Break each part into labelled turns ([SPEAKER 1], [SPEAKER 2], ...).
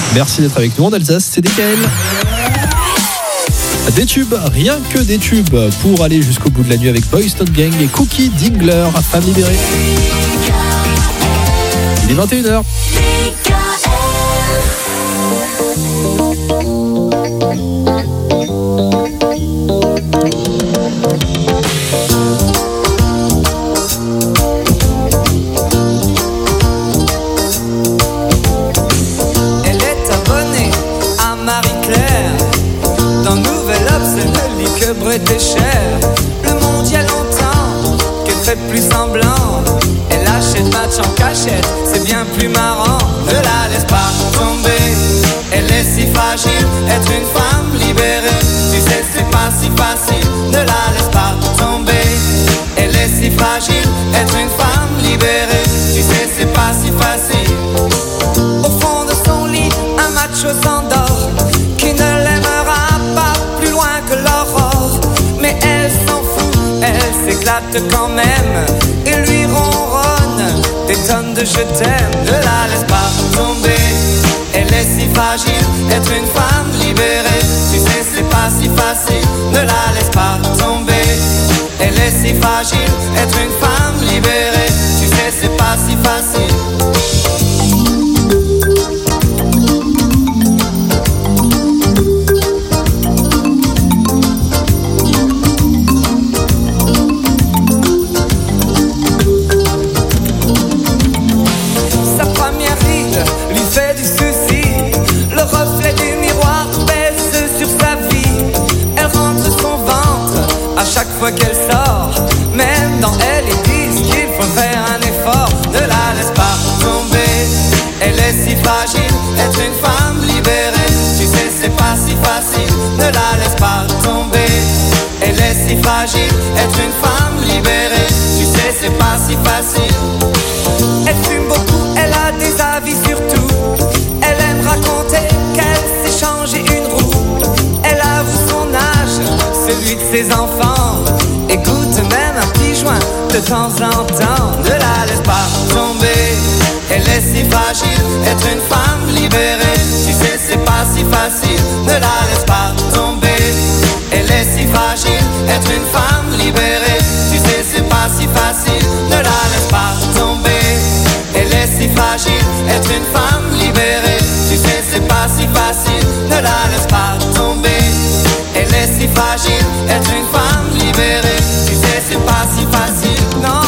[SPEAKER 1] Merci d'être avec nous en Alsace, c'est DKL. Des tubes, rien que des tubes pour aller jusqu'au bout de la nuit avec Boyz II Gang et Cookie Dingler, Femme libérée. Il est 21h.
[SPEAKER 2] Était cher, le monde y a longtemps qu'elle fait plus semblant. Elle achète match en cachette, c'est bien plus marrant. Ne la laisse pas tomber, elle est si fragile. Être une femme libérée, tu sais c'est pas si facile. Ne la laisse pas tomber, elle est si fragile. Être une femme libérée, tu sais c'est pas si facile. Au fond de son lit, un macho s'endort, qui ne l'aimera pas plus loin que l'aurore. Mais elle s'en fout, elle s'éclate quand même et lui ronronne des tonnes de je t'aime. Ne la laisse pas tomber, elle est si fragile. Être une femme libérée, tu sais c'est pas si facile. Ne la laisse pas tomber, elle est si fragile. Être une femme libérée, tu sais c'est pas si facile. Qu'elle sort, même dans elle ils disent qu'il faut faire un effort. Ne la laisse pas tomber, elle est si fragile. Être une femme libérée, tu sais c'est pas si facile. Ne la laisse pas tomber, elle est si fragile. Être une femme libérée, tu sais c'est pas si facile. Elle fume beaucoup, elle a des avis sur tout. Elle aime raconter qu'elle s'est changé une roue. Elle avoue son âge, celui de ses enfants. Écoute même un petit joint de temps en temps. Ne la laisse pas tomber, elle est si fragile. Être une femme libérée, tu sais c'est pas si facile. Ne la laisse pas tomber, elle est si fragile. Être une femme libérée, tu sais c'est pas si facile. Ne la laisse pas tomber, elle est si fragile. Être une femme libérée, tu sais c'est pas si facile. Ne la laisse pas tomber, elle est si fragile. Être une femme libérée, tu sais c'est pas si facile, non.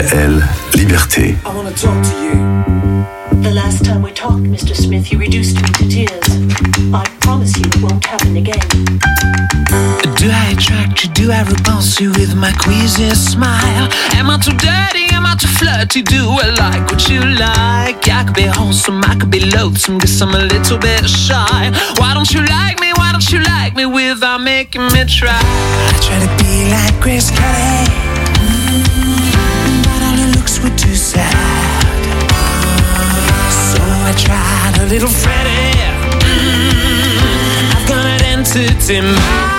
[SPEAKER 3] DKL, Liberté.
[SPEAKER 2] I want to talk to you.
[SPEAKER 4] The last time we talked, Mr. Smith, you reduced me to tears. I promise you it won't happen again.
[SPEAKER 5] Do I attract you? Do I repulse you with my queasy smile? Am I too dirty? Am I too flirty? Do I like what you like? I could be wholesome, I could be loathsome, guess I'm a little bit shy. Why don't you like me? Why don't you like me without making me try? I try to be like Grace Kelly, but all her looks were too sad. So I tried a little Freddie. I've got an entity mind.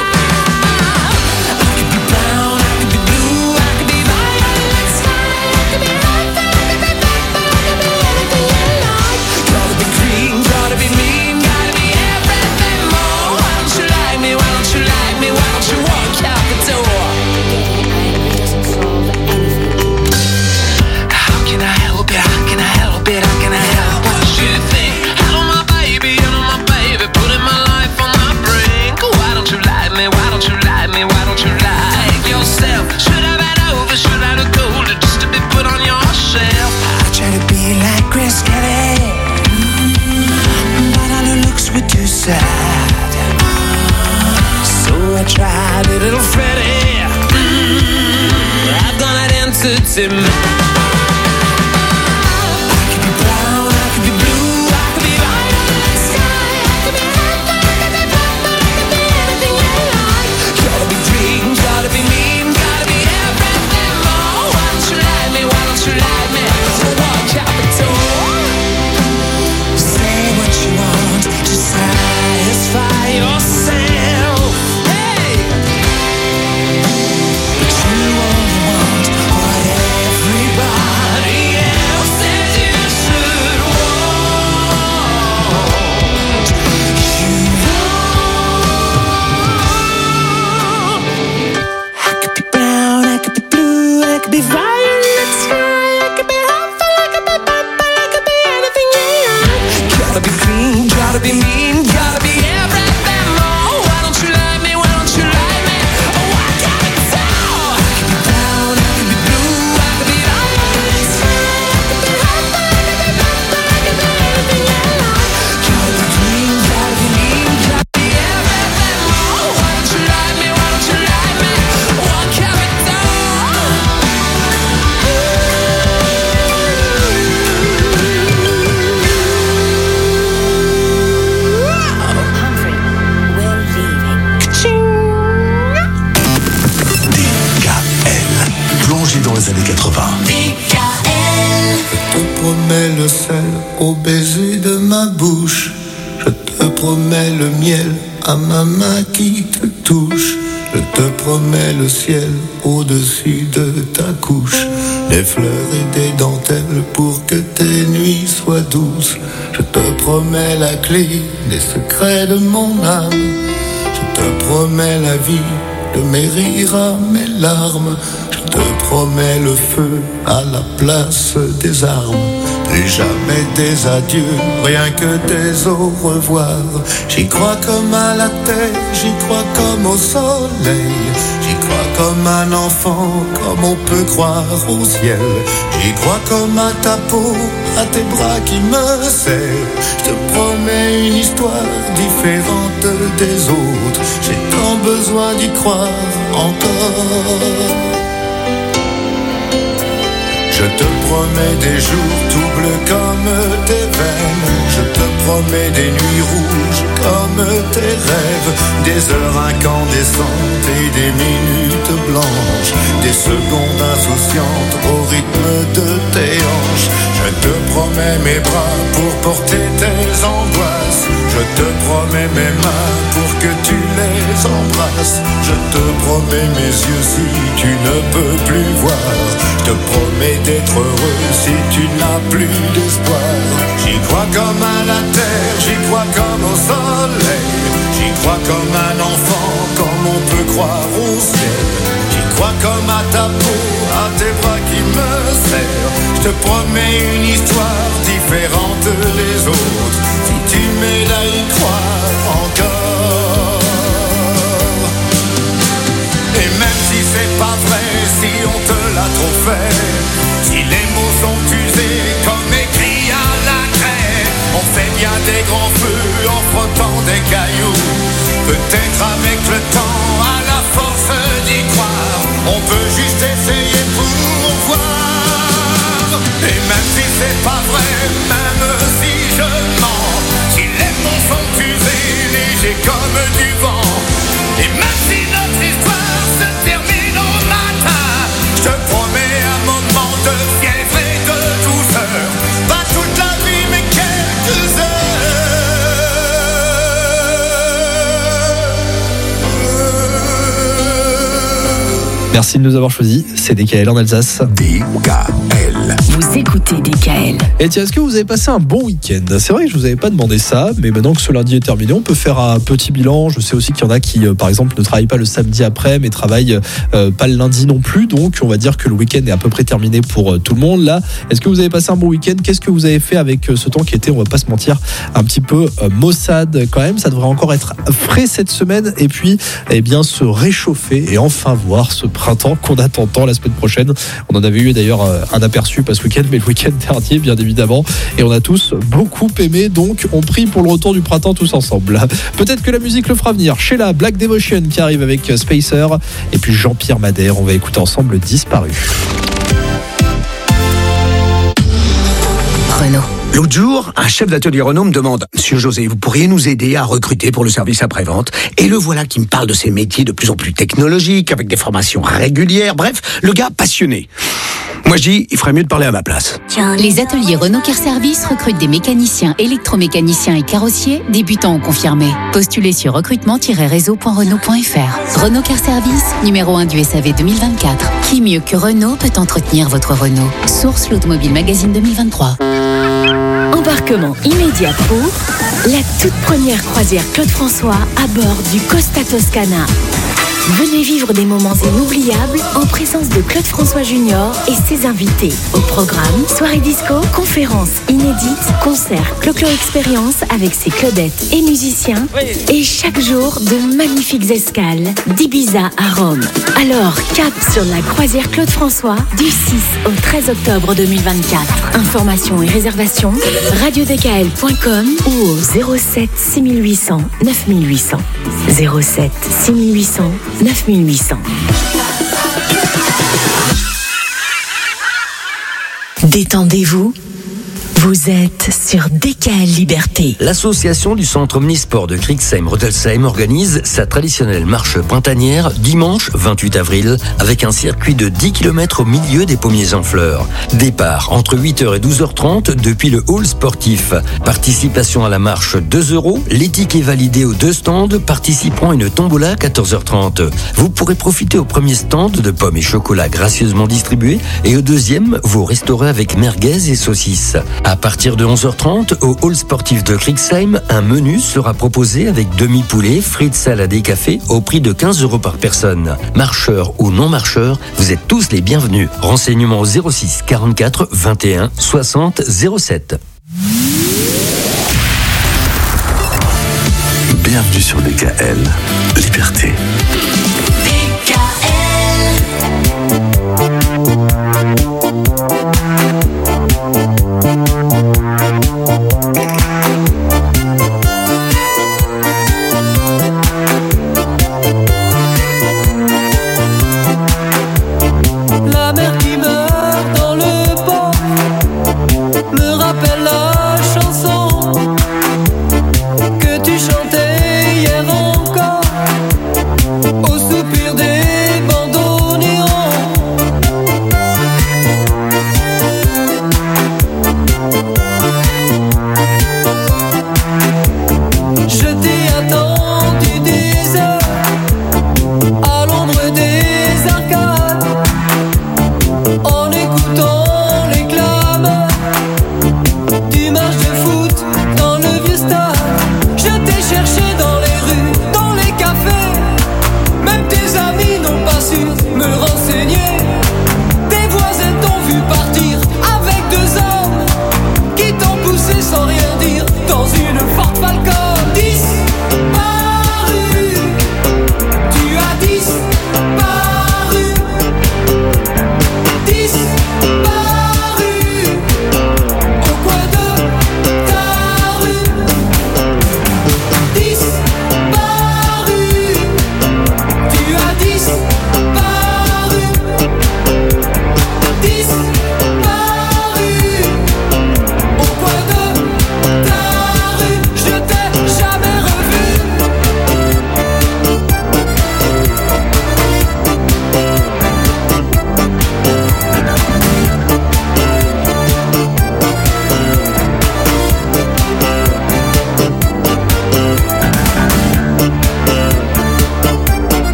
[SPEAKER 5] So I tried a little Freddie. I've got an entity mind.
[SPEAKER 6] Au baiser de ma bouche, je te promets le miel à ma main qui te touche. Je te promets le ciel au-dessus de ta couche, des fleurs et des dentelles pour que tes nuits soient douces. Je te promets la clé des secrets de mon âme. Je te promets la vie de mes rires à mes larmes. Je te promets le feu à la place des armes. Plus jamais des adieux, rien que des au revoir. J'y crois comme à la terre, j'y crois comme au soleil. J'y crois comme un enfant, comme on peut croire au ciel. J'y crois comme à ta peau, à tes bras qui me serrent. Je te promets une histoire différente des autres. J'ai tant besoin d'y croire encore. Je te promets des jours tout bleus comme tes veines. Je te promets des nuits rouges comme tes rêves. Des heures incandescentes et des minutes blanches. Des secondes insouciantes au rythme de tes hanches. Je te promets mes bras pour porter tes angoisses. Je te promets mes mains pour que tu les embrasses. Je te promets mes yeux si tu ne peux plus voir. Je te promets d'être heureux si tu n'as plus d'espoir. J'y crois comme à la terre, j'y crois comme au soleil. J'y crois comme un enfant, comme on peut croire au ciel. J'y crois comme à ta peau, à tes bras qui me serrent. Je te promets une histoire différente des autres. Si tu m'aides à y croire encore. Et même si c'est pas vrai, si on te l'a trop fait, des grands feux en frottant des cailloux. Peut-être avec le temps, à la force d'y croire, on peut juste essayer pour voir. Et même si c'est pas vrai, même si je mens, si les mots sont usés, légers comme du vent, et même si notre histoire se termine au matin, je te promets un moment de fièvre et de douceur. Pas toute la vie mais quelques heures.
[SPEAKER 1] Merci de nous avoir choisis, c'est DKL en Alsace.
[SPEAKER 3] DKL.
[SPEAKER 7] Vous écoutez DKL.
[SPEAKER 1] Et tiens, est-ce que vous avez passé un bon week-end ? C'est vrai que je vous avais pas demandé ça, mais maintenant que ce lundi est terminé, on peut faire un petit bilan. Je sais aussi qu'il y en a qui, par exemple, ne travaillent pas le samedi après, mais travaillent pas le lundi non plus. Donc, on va dire que le week-end est à peu près terminé pour tout le monde. Là, est-ce que vous avez passé un bon week-end ? Qu'est-ce que vous avez fait avec ce temps qui était, on va pas se mentir, un petit peu maussade quand même ? Ça devrait encore être frais cette semaine et puis, eh bien, se réchauffer et enfin voir ce printemps qu'on attend tant la semaine prochaine. On en avait eu d'ailleurs un aperçu pas ce week-end, mais le week-end dernier, bien évidemment. Et on a tous beaucoup aimé, donc on prie pour le retour du printemps tous ensemble. Peut-être que la musique le fera venir. Sheila, Black Devotion qui arrive avec Spacer. Et puis Jean-Pierre Madère, on va écouter ensemble Disparu.
[SPEAKER 7] Renault.
[SPEAKER 3] L'autre jour, un chef d'atelier Renault me demande « Monsieur José, vous pourriez nous aider à recruter pour le service après-vente ?» Et le voilà qui me parle de ces métiers de plus en plus technologiques, avec des formations régulières. Bref, le gars passionné. Moi je dis, il ferait mieux de parler à ma place.
[SPEAKER 8] Les ateliers Renault Car Service recrutent des mécaniciens, électromécaniciens et carrossiers, débutants ou confirmés. Postulez sur recrutement-réseau.renault.fr. Renault Car Service, numéro 1 du SAV 2024. Qui mieux que Renault peut entretenir votre Renault ? Source l'Automobile Magazine 2023.
[SPEAKER 7] Embarquement immédiat pour la toute première croisière Claude François à bord du Costa Toscana. Venez vivre des moments inoubliables en présence de Claude François Junior et ses invités. Au programme, soirée disco, conférences inédites, concerts, Clo-Clo Expérience avec ses Claudettes et musiciens. Et chaque jour, de magnifiques escales d'Ibiza à Rome. Alors, cap sur la croisière Claude François du 6 au 13 octobre 2024. Informations et réservations, radiodkl.com ou au 07 6800 9800. 07 6800 9800. Détendez-vous. Vous êtes sur DKL Liberté.
[SPEAKER 9] L'association du centre omnisport de Crixheim-Rotelsheim organise sa traditionnelle marche printanière dimanche 28 avril avec un circuit de 10 km au milieu des pommiers en fleurs. Départ entre 8h et 12h30 depuis le hall sportif. Participation à la marche 2 €. Les tickets validés aux 2 stands participeront à une tombola à 14h30. Vous pourrez profiter au premier stand de pommes et chocolat gracieusement distribués et au deuxième, vous resterez avec merguez et saucisses. À partir de 11h30, au hall sportif de Crixheim, un menu sera proposé avec demi-poulet, frites, salade et café au prix de 15 € par personne. Marcheurs ou non marcheurs, vous êtes tous les bienvenus. Renseignements au 06 44 21 60 07.
[SPEAKER 3] Bienvenue sur DKL Liberté.
[SPEAKER 2] La mer qui meurt dans le port me rappelle la chanson que tu chantais hier encore.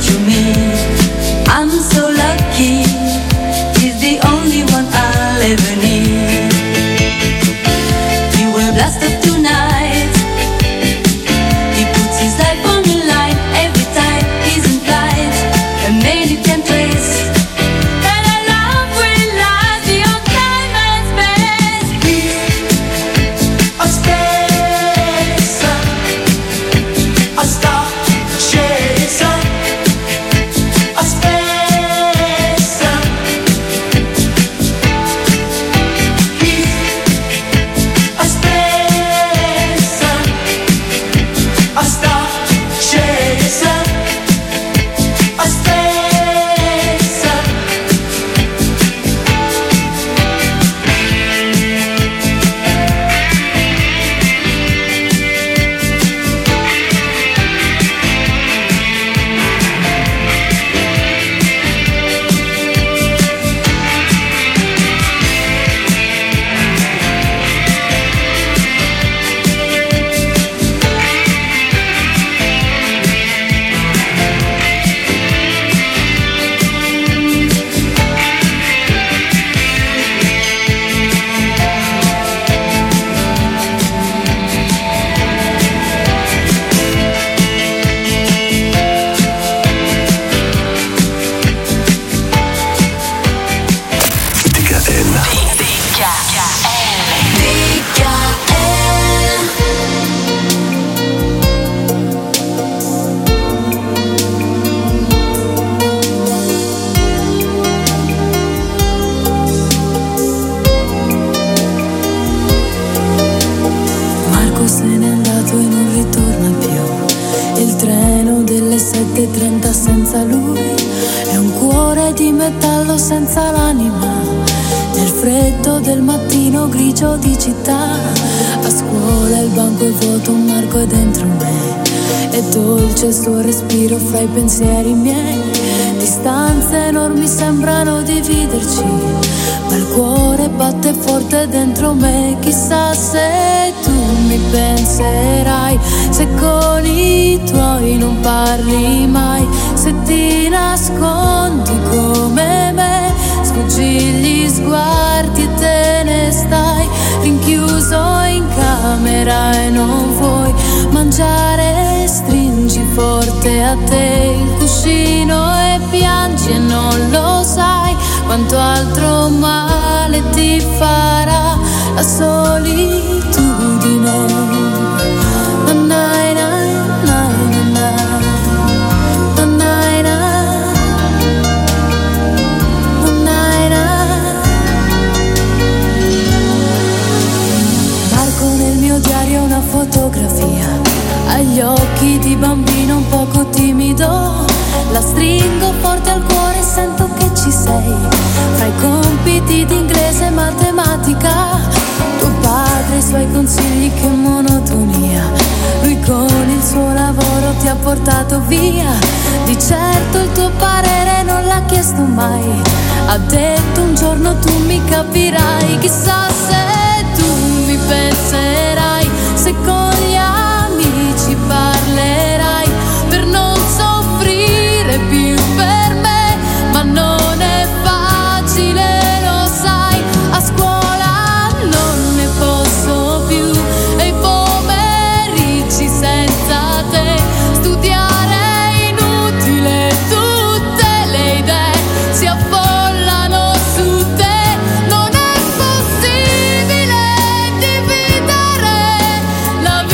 [SPEAKER 10] to me. I'm so lucky, he's the only one I'll ever need. You were blessed up tonight, he puts his life on the line every time he's in flight. A man you can trace, and our love will last beyond time and space. He's a spacer, a star chaser, a spacer. He's a spacer, a star chaser, a spacer.
[SPEAKER 11] Marco se n'è andato e non ritorna più. Il treno delle 7:30 senza lui è un cuore di metallo senza l'anima. Nel freddo del mattino grigio di città, a scuola il banco è vuoto, Marco è dentro me. È dolce il suo respiro fra i pensieri miei. Distanze enormi sembrano dividerci, ma il cuore batte forte dentro me. Chissà se tu mi penserai, se con i tuoi non parli mai, se ti nascondi come me, sfuggi gli sguardi e te ne stai rinchiuso in camera e non vuoi mangiare. Stringi forte a te il cuscino e piangi e non lo sai quanto altro male ti farà la solitudine. Marco nel mio diario una fotografia, agli occhi di bambino un poco timido. La stringo forte al cuore e sento che ci sei. Fra i compiti di inglese e matematica, tuo padre e i suoi consigli, che monotonia. Lui con il suo lavoro ti ha portato via. Di certo il tuo parere non l'ha chiesto mai. Ha detto un giorno tu mi capirai. Chissà se tu mi penserai, se con gli amici parlerai, per non soffrire più per me. Ma non è facile, lo sai, a scuola non ne posso più. E i pomeriggi senza te, studiare è inutile, tutte le idee si affollano su te. Non è possibile dividere la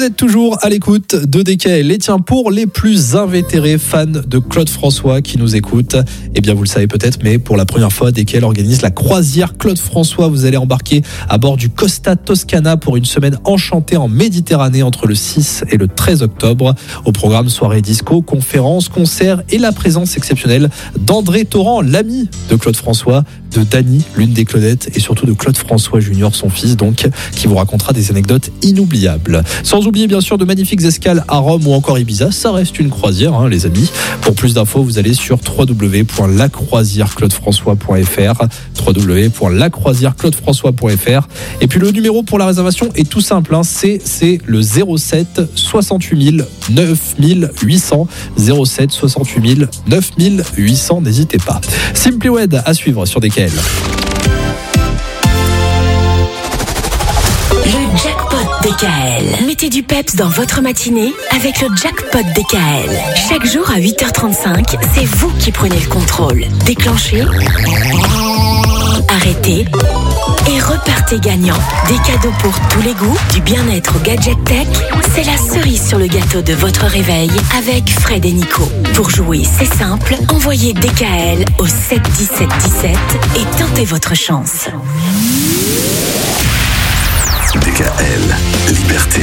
[SPEAKER 1] êtes toujours à l'écoute de DKL. Et tiens, pour les plus invétérés fans de Claude François qui nous écoutent, eh bien vous le savez peut-être, mais pour la première fois, DKL organise la croisière Claude François. Vous allez embarquer à bord du Costa Toscana pour une semaine enchantée en Méditerranée entre le 6 et le 13 octobre. Au programme, soirée disco, conférences, concerts et la présence exceptionnelle d'André Torrent, l'ami de Claude François, de Dany, l'une des Claudettes, et surtout de Claude François Junior, son fils donc, qui vous racontera des anecdotes inoubliables. Sans oublier bien sûr de magnifiques escales à Rome ou encore Ibiza, ça reste une croisière les amis. Pour plus d'infos, vous allez sur www.lacroisièreclaudefrançois.fr www.lacroisièreclaudefrançois.fr. Et puis le numéro pour la réservation est tout simple, c'est le 07 68 9800 07 68 9800, n'hésitez pas. Simply Wed à suivre sur DKL.
[SPEAKER 7] Le jackpot DKL. Mettez du peps dans votre matinée avec le jackpot DKL. Chaque jour à 8h35, c'est vous qui prenez le contrôle. Déclenchez, arrêtez et repartez gagnant. Des cadeaux pour tous les goûts, du bien-être au gadget tech. C'est la cerise sur le gâteau de votre réveil avec Fred et Nico. Pour jouer, c'est simple. Envoyez DKL au 7 17 17 et tentez votre chance.
[SPEAKER 12] DKL, liberté.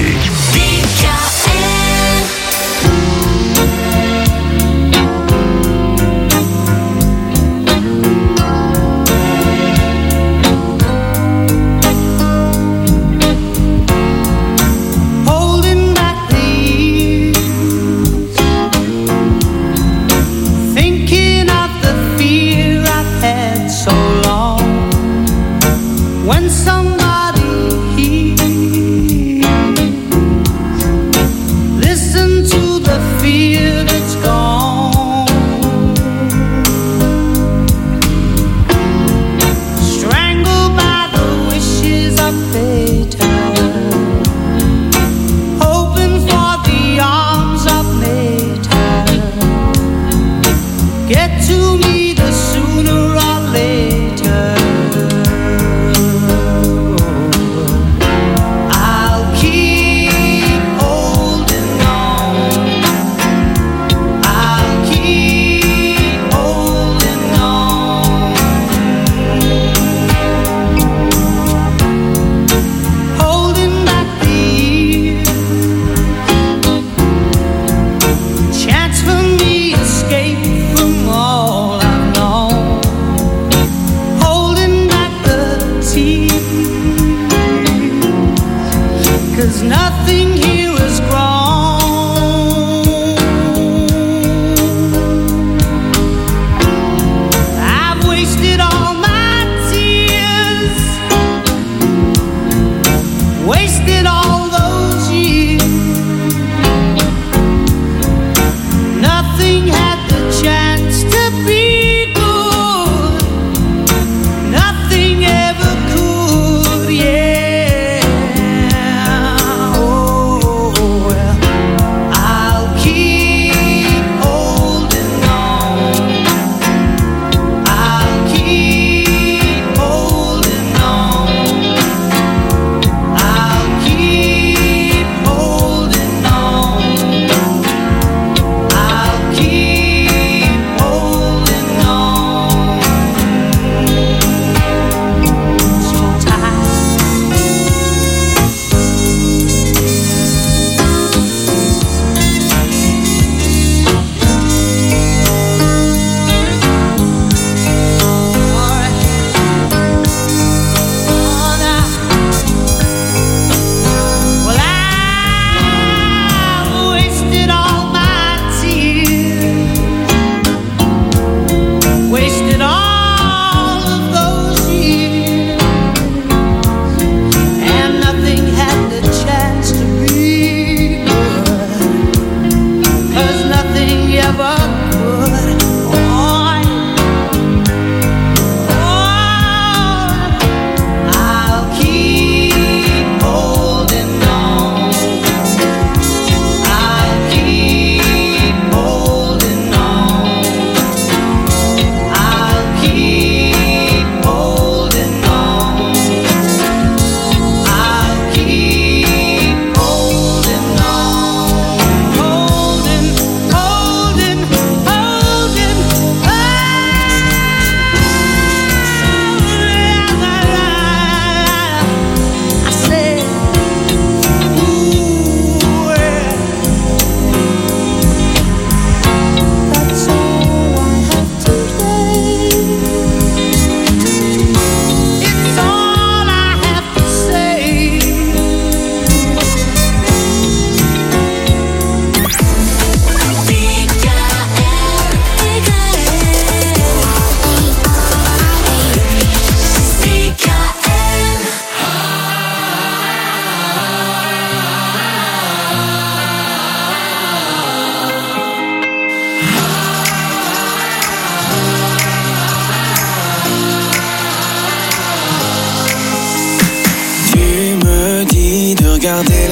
[SPEAKER 2] Holding back the years, thinking of the fear I've had so long. When somebody hears, listen to the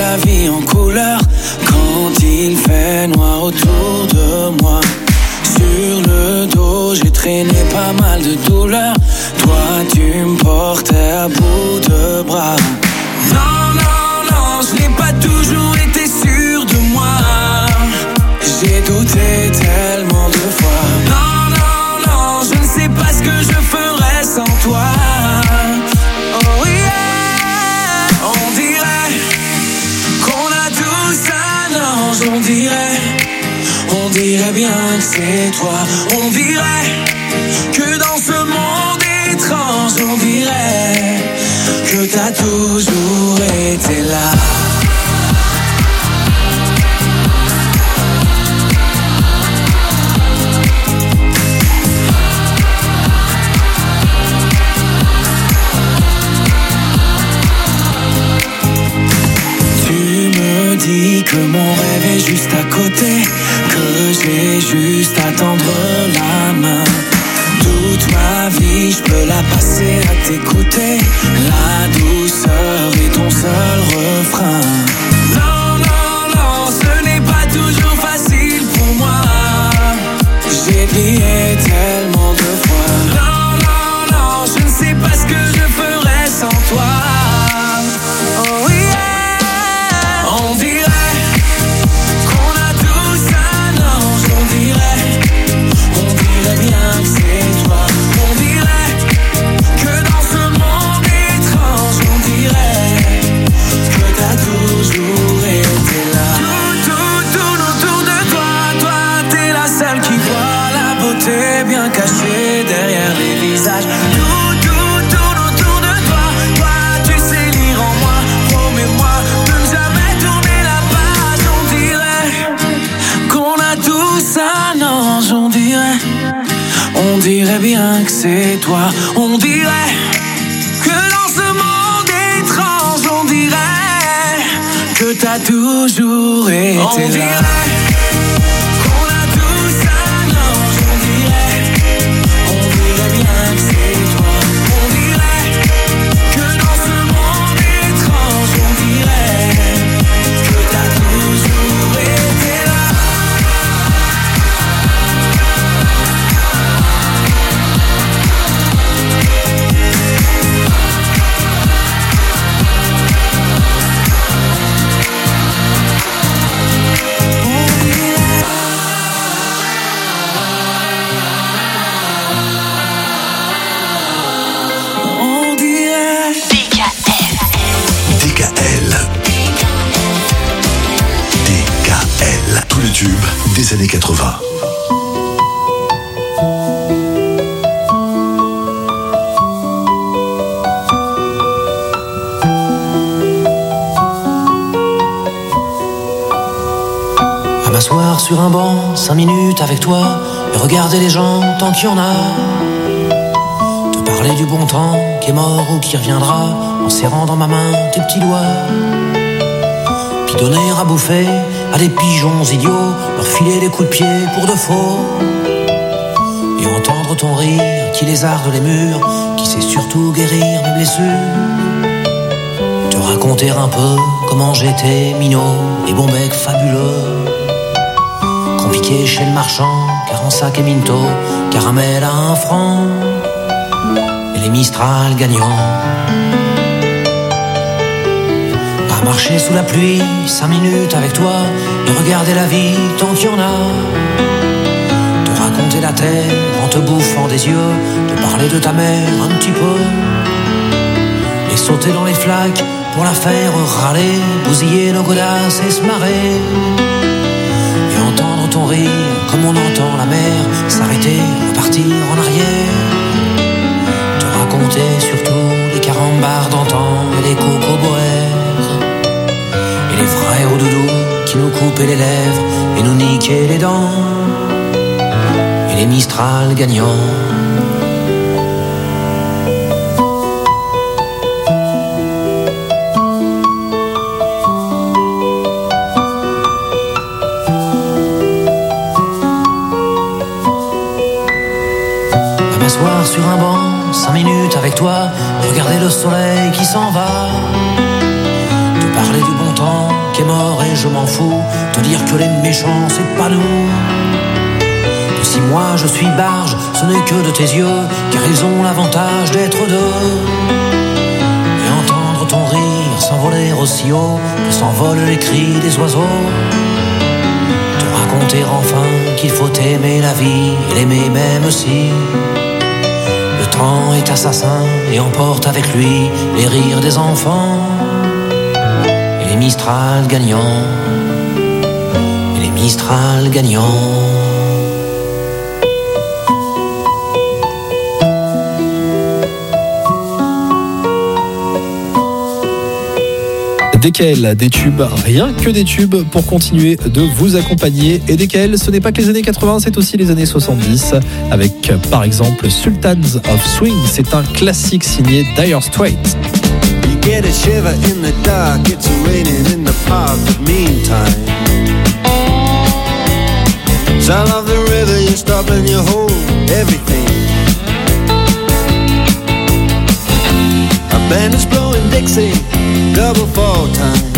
[SPEAKER 5] la vie en couleur quand il fait noir autour de moi. Sur le dos, j'ai traîné pas mal de douleurs. Toi, tu me portais à bout de bras. Non, non, non, je n'ai pas toujours été sûr de moi. J'ai douté tellement de fois. Non, non, non, je ne sais pas ce que je ferais sans toi. Oh yeah, on dirait qu'on a tous un ange, on dirait bien que c'est toi. On dirait que dans ce monde étrange, on dirait que t'as toujours été là. Dis que mon rêve est juste à côté, que j'ai juste à tendre la main. Toute ma vie, je peux la passer à t'écouter. La douceur est ton seul refrain. Non, non, non, ce n'est pas toujours facile pour moi. J'ai plié tellement de fois. Non, non, non, je ne sais pas ce que je ferais sans toi. Oh yeah. On dirait qu'on a tous un ange, on dirait bien que c'est toi. On dirait que dans ce monde étrange, on dirait que t'as toujours été là. Tout autour de toi, toi t'es la seule qui voit la beauté bien cachée derrière les visages. Tout autour de toi, toi tu sais lire en moi. Promets-moi de ne jamais tourner la page. On dirait qu'on a tous un ange, on dirait bien que c'est toi. On dirait que dans ce monde étrange, on dirait que t'as toujours été là. On dirait qu'on a tous un ange, on dirait bien que c'est toi. On dirait que dans ce monde étrange, on dirait que t'as toujours été là.
[SPEAKER 12] Tous les tubes des années 80.
[SPEAKER 13] À m'asseoir sur un banc, 5 minutes avec toi, et regarder les gens tant qu'il y en a. Te parler du bon temps qui est mort ou qui reviendra, en serrant dans ma main tes petits doigts. Puis donner à bouffer à des pigeons idiots, leur filer des coups de pied pour de faux. Et entendre ton rire qui lézarde les murs, qui sait surtout guérir mes blessures. Te raconter un peu comment j'étais minot et bon bec fabuleux. Compliqué chez le marchand, car en sac et minto, caramel à 1 franc, et les Mistral gagnants. Marcher sous la pluie, 5 minutes avec toi, et regarder la vie tant qu'il y en a. Te raconter la terre en te bouffant des yeux, te parler de ta mère un petit peu, et sauter dans les flaques pour la faire râler, bousiller nos godasses et se marrer. Et entendre ton rire comme on entend la mer s'arrêter, repartir en arrière. Te raconter surtout les carambars d'antan et les cocoboères. Les frères au doudou qui nous coupaient les lèvres et nous niquaient les dents. Et les Mistral gagnants. À m'asseoir sur un banc, 5 minutes avec toi, regarder le soleil qui s'en va. Te parler du bon temps temps qui est mort et je m'en fous. Te dire que les méchants c'est pas nous. Que si moi je suis barge, ce n'est que de tes yeux, car ils ont l'avantage d'être deux. Et entendre ton rire s'envoler aussi haut que s'envolent les cris des oiseaux. Te raconter enfin qu'il faut aimer la vie et l'aimer même si le temps est assassin et emporte avec lui les rires des enfants. Et les Mistral gagnants, et les Mistral gagnants.
[SPEAKER 1] DKL, des tubes, rien que des tubes pour continuer de vous accompagner. Et DKL, ce n'est pas que les années 80, c'est aussi les années 70 avec par exemple Sultans of Swing. C'est un classique signé Dire Straits.
[SPEAKER 14] You get a shiver in the dark, it's raining in the park, but meantime sound of the river, you stop and you hold everything. A band is blowing Dixie, double fall time.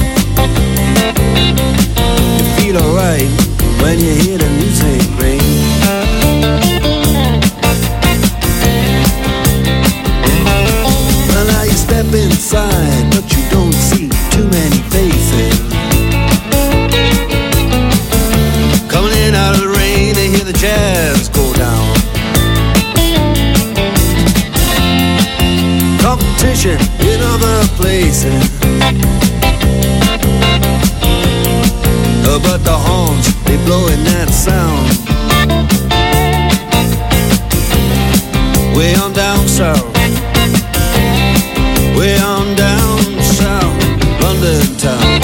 [SPEAKER 14] You feel alright when you hear the music ring. Well, now you step inside, but you don't see too many faces. Coming in out of the rain, they hear the jazz go down. Competition in other places, but the horns, they blowing that sound. Way on down south, way on down south, London town.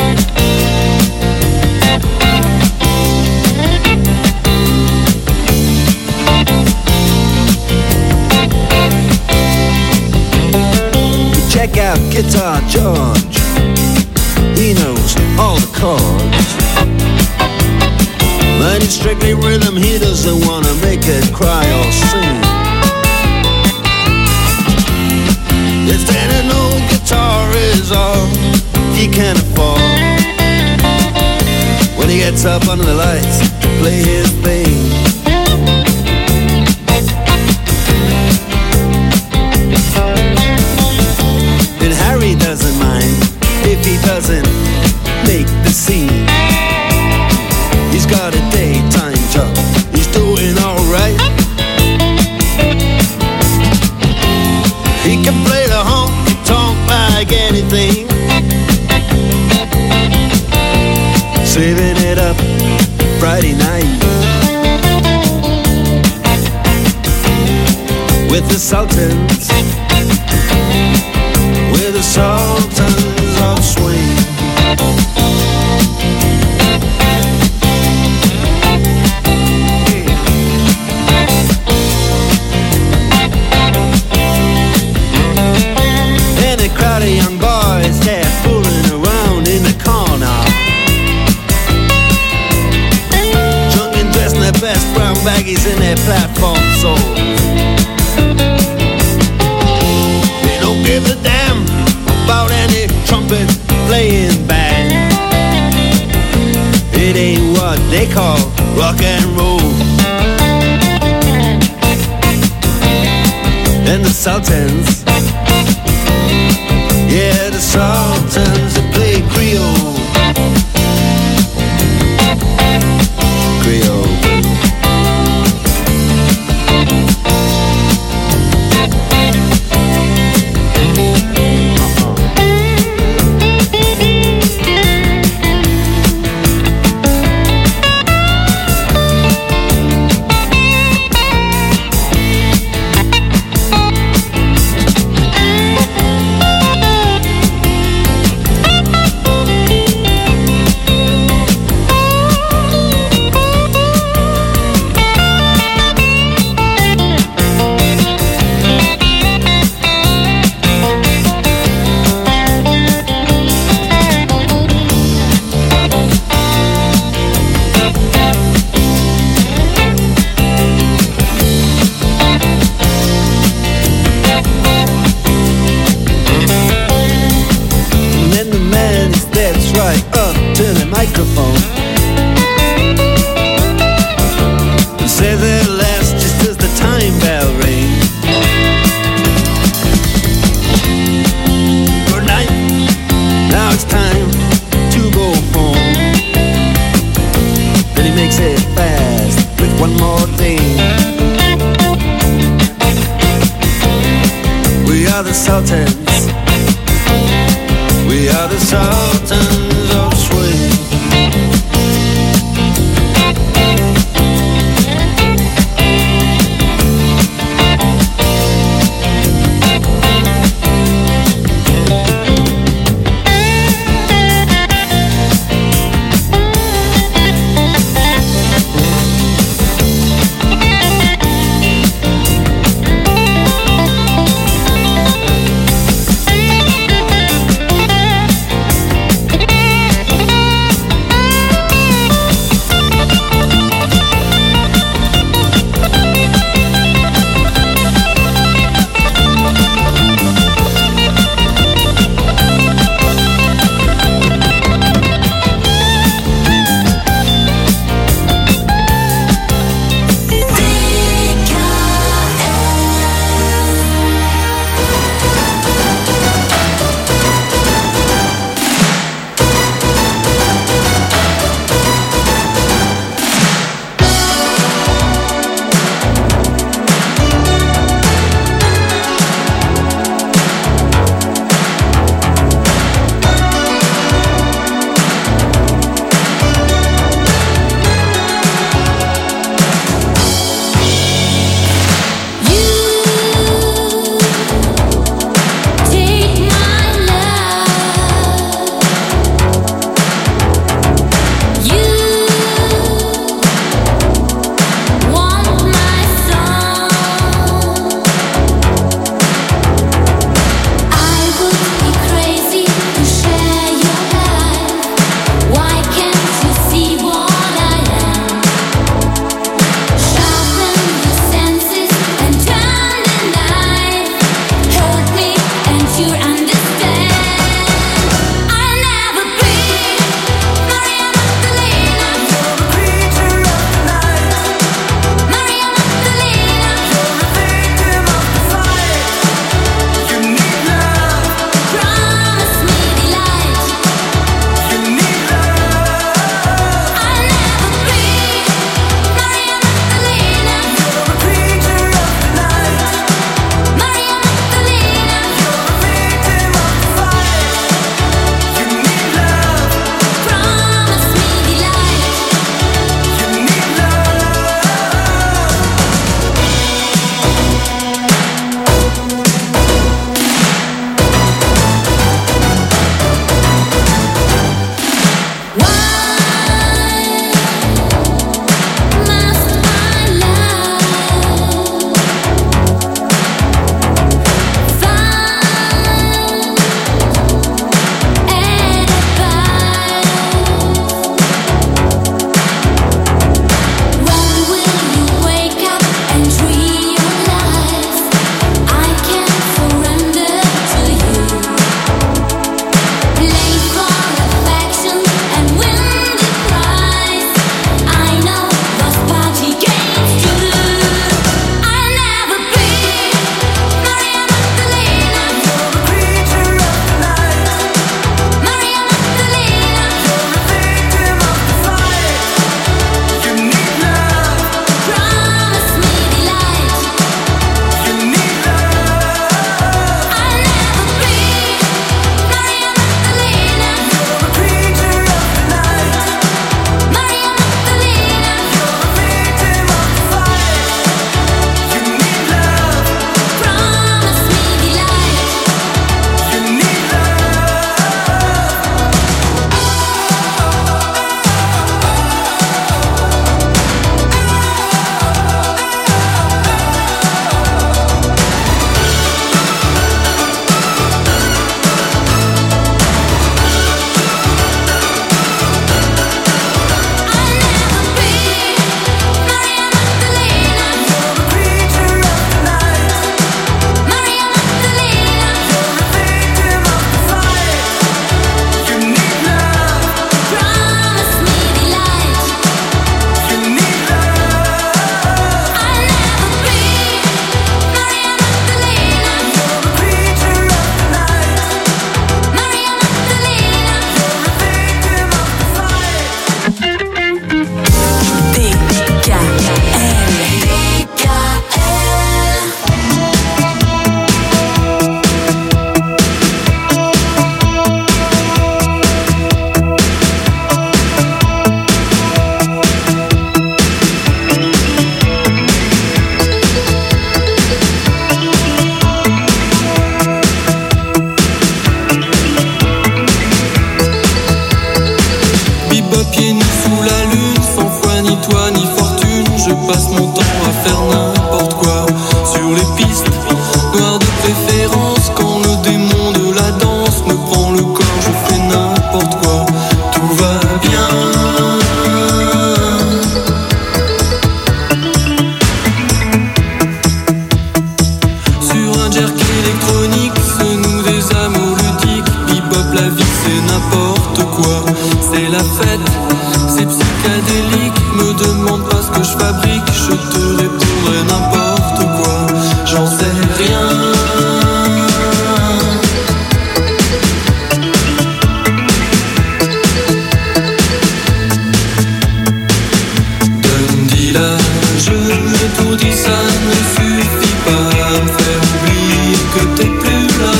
[SPEAKER 14] Check out Guitar George, he knows all the chords. But it's strictly rhythm, he doesn't wanna make it cry or sing. If then an old guitar is all he can afford, when he gets up under the lights to play his thing. And Harry doesn't mind if he doesn't make the scene. He's got a daytime job, he's doing alright. He can play the honky-tonk like anything, saving it up Friday night with the Sultans, with the Sultans of Swing. And a crowd of young boys, they're fooling around in the corner, drunk and dressed in their best brown baggies in their platform soles. They don't give a damn about any trumpet playing band. It ain't what they call rock and roll. And the Sultans, yeah, the Sultans, they play Creole. Creole. We are the Sultans. We are the Sultans of Swing.
[SPEAKER 15] piste. Noir de préférence quand le démon de la danse me prend le corps, je fais n'importe quoi, tout va bien. Sur un jerk électronique, se nouent des amours ludiques. Bebop, la vie c'est n'importe quoi, c'est la fête, c'est psychédélique. Me demande pas ce que je fabrique, je te répondrai n'importe quoi, j'en sais rien. Dundee-là, je l'ai tout dit, ça ne suffit pas à me faire oublier que t'es plus là.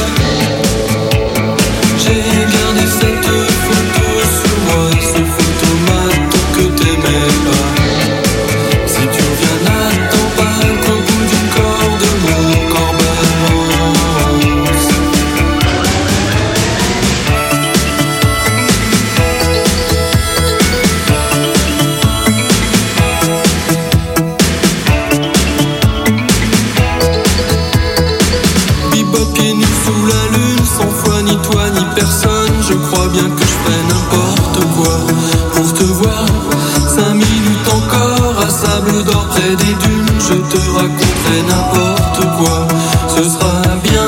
[SPEAKER 15] J'ai gardé cette photo sur moi, ce photomaton que t'aimais pas. Si tu reviens, n'attends pas qu'au bout du corps de mon corps balance. Bebop pieds nus sous la lune, sans foi ni toi ni personne. Je crois bien que je ferai n'importe quoi pour te voir. 5 minutes encore à Sable d'Or près des dunes. Je te raconterai n'importe quoi, ce sera bien.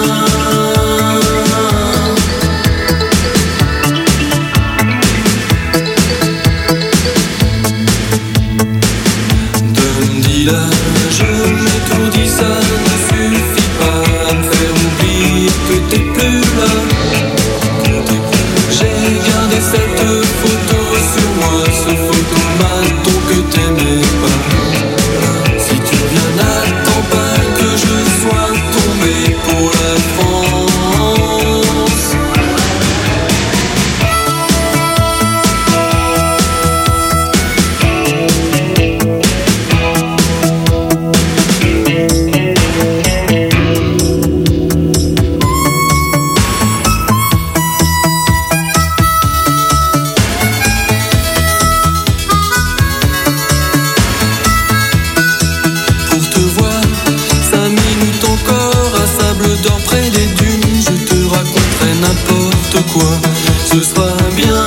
[SPEAKER 15] Dundee-là, je l'ai tout dit, ça ne suffit pas à me faire oublier que t'es plus là. J'ai gardé cette photo sur moi, ce photomaton que t'aimais pas. Si tu reviens, n'attends pas que je sois tombé pour la France. Pour te voir, 5 minutes encore à Sable d'Or près des dunes. Je te raconterai n'importe quoi, ce sera bien.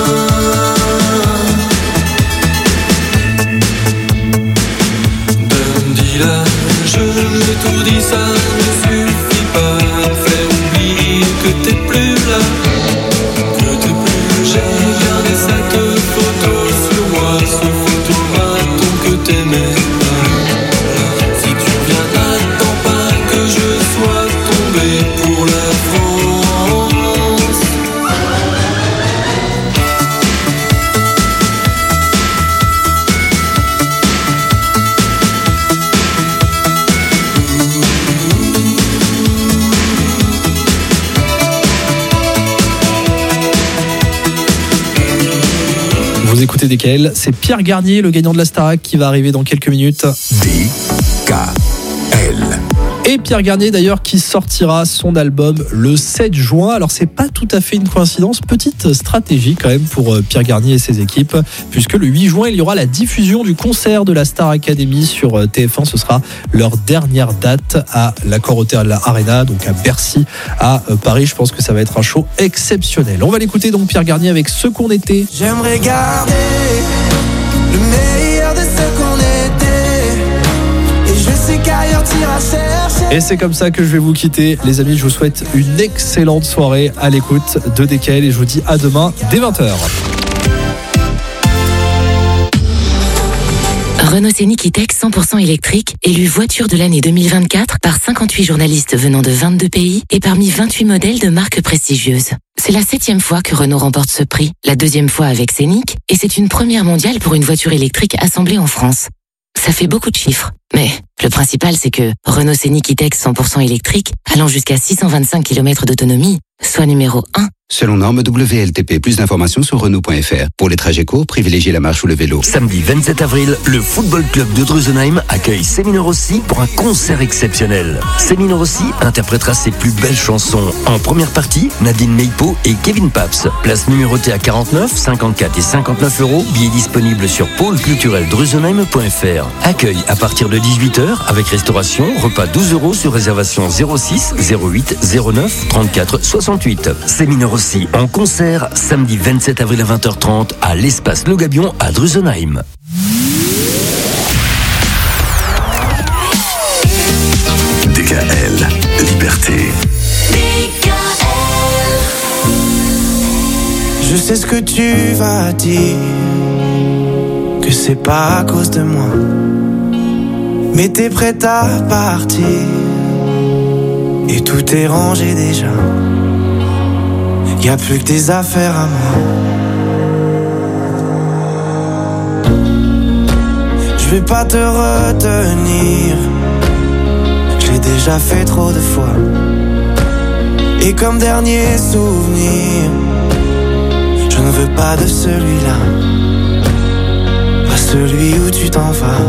[SPEAKER 15] Dundee-là, je l'ai tout dit, ça ne suffit pas à me faire oublier que t'es plus là. J'ai gardé cette photo sur moi, ce photomaton que t'aimais pas. Si tu reviens, n'attends pas que je sois tombé pour la France.
[SPEAKER 1] Vous écoutez DKL, c'est Pierre Garnier, le gagnant de la Starac, qui va arriver dans quelques minutes.
[SPEAKER 12] DKL.
[SPEAKER 1] Et Pierre Garnier d'ailleurs qui sortira son album le 7 juin. Alors c'est pas tout à fait une coïncidence, petite stratégie quand même pour Pierre Garnier et ses équipes, puisque le 8 juin il y aura la diffusion du concert de la Star Academy sur TF1. Ce sera leur dernière date à l'Accor Hotel Arena, donc à Bercy, à Paris. Je pense que ça va être un show exceptionnel. On va l'écouter donc Pierre Garnier avec Ce qu'on était.
[SPEAKER 2] J'aimerais garder le meilleur de ce qu'on était, et je sais qu'ailleurs t'iras chercher.
[SPEAKER 1] Et c'est comme ça que je vais vous quitter. Les amis, je vous souhaite une excellente soirée à l'écoute de DKL et je vous dis à demain dès 20h.
[SPEAKER 7] Renault Scénic E-Tech 100% électrique, élu voiture de l'année 2024 par 58 journalistes venant de 22 pays et parmi 28 modèles de marques prestigieuses. C'est la 7e fois que Renault remporte ce prix, la 2e fois avec Scénic, et c'est une première mondiale pour une voiture électrique assemblée en France. Ça fait beaucoup de chiffres, mais le principal c'est que Renault Scénic E-Tech 100% électrique, allant jusqu'à 625 km d'autonomie, soit numéro 1
[SPEAKER 16] selon norme WLTP. Plus d'informations sur Renault.fr. Pour les trajets courts, privilégiez la marche ou le vélo.
[SPEAKER 9] Samedi 27 avril, le Football Club de Drusenheim accueille Céline Rossi pour un concert exceptionnel. Céline Rossi interprétera ses plus belles chansons. En première partie, Nadine Meipo et Kevin Paps. Place numérotée à 49, 54 et 59 euros. Billets disponibles sur pôleculturel-drusenheim.fr. Accueil à partir de 18h avec restauration, repas 12 euros sur réservation 06 08 09 34 68. Céline Rossi en concert samedi 27 avril à 20h30 à l'espace Le Gabion à Drusenheim.
[SPEAKER 12] DKL, liberté.
[SPEAKER 17] Je sais ce que tu vas dire, que c'est pas à cause de moi, mais t'es prête à partir et tout est rangé déjà. Y'a plus que tes affaires à moi. Je vais pas te retenir, j'ai déjà fait trop de fois. Et comme dernier souvenir, je ne veux pas de celui-là, pas celui où tu t'en vas.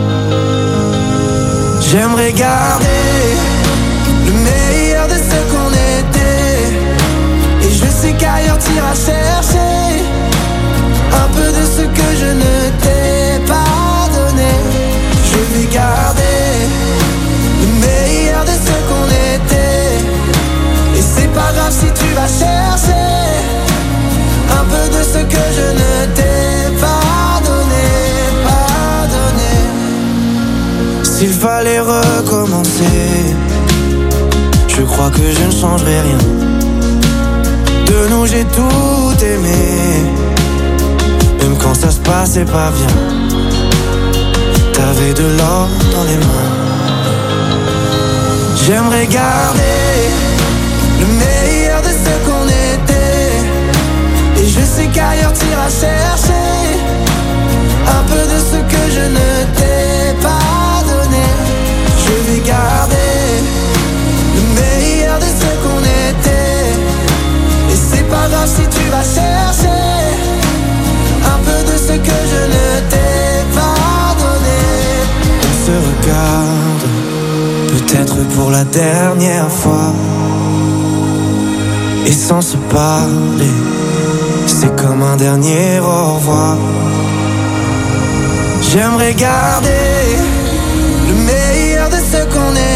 [SPEAKER 17] J'aimerais garder le meilleur de ce qu'on était, et je sais qu'ailleurs t'iras chercher un peu de ce que je ne t'ai pas donné. Je vais garder le meilleur de ce qu'on était, et c'est pas grave si tu vas chercher un peu de ce que je ne t'ai pas donné, pas donné. S'il fallait recommencer, je crois que je ne changerai rien. De nous j'ai tout aimé, même quand ça se passait pas bien. T'avais de l'or dans les mains. J'aimerais garder le meilleur de ce qu'on était, et je sais qu'ailleurs t'iras chercher un peu de ce que je ne t'ai pas donné. Je vais garder le meilleur de ce qu'on était, et c'est pas grave si tu vas chercher un peu de ce que je ne t'ai pas donné. On se regarde, peut-être pour la dernière fois, et sans se parler, c'est comme un dernier au revoir. J'aimerais garder le meilleur de ce qu'on est,